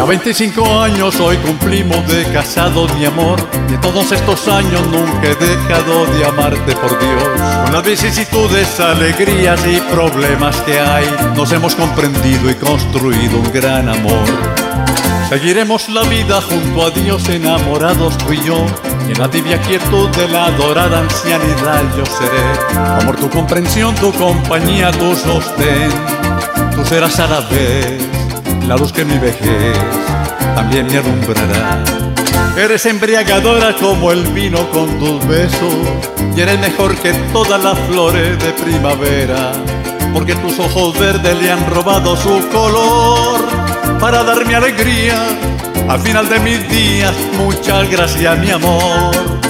25 años hoy cumplimos de casados, mi amor, y en todos estos años nunca he dejado de amarte, por Dios. Con las vicisitudes, alegrías y problemas que hay, nos hemos comprendido y construido un gran amor. Seguiremos la vida junto a Dios, enamorados tú y yo, y en la tibia quietud de la dorada ancianidad yo seré. Amor, tu comprensión, tu compañía, tu sostén. Tú serás a la vez la luz que mi vejez también me alumbrará. Eres embriagadora como el vino con tus besos, y eres mejor que todas las flores de primavera, porque tus ojos verdes le han robado su color para darme alegría al final de mis días. Muchas gracias, mi amor.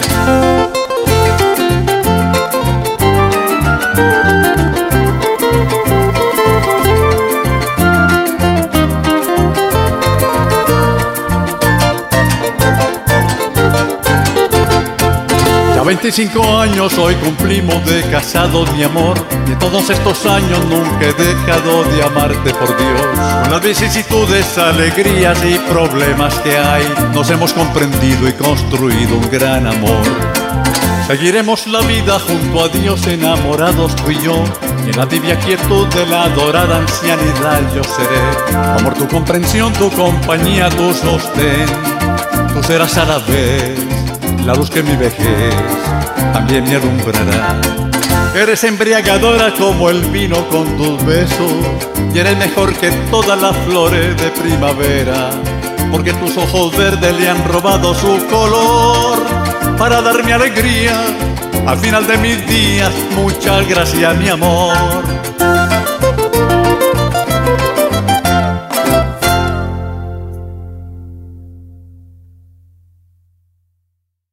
Ya 25 años hoy cumplimos de casados, mi amor, y en todos estos años nunca he dejado de amarte, por Dios. Con las vicisitudes, alegrías y problemas que hay, nos hemos comprendido y construido un gran amor. Seguiremos la vida junto a Dios, enamorados tú y yo, y en la tibia quietud de la dorada ancianidad yo seré. Amor, tu comprensión, tu compañía, tu sostén. Tú serás a la vez la luz que mi vejez también me alumbrará. Eres embriagadora como el vino con tus besos, y eres mejor que todas las flores de primavera, porque tus ojos verdes le han robado su color para darme alegría al final de mis días. Muchas gracias, mi amor.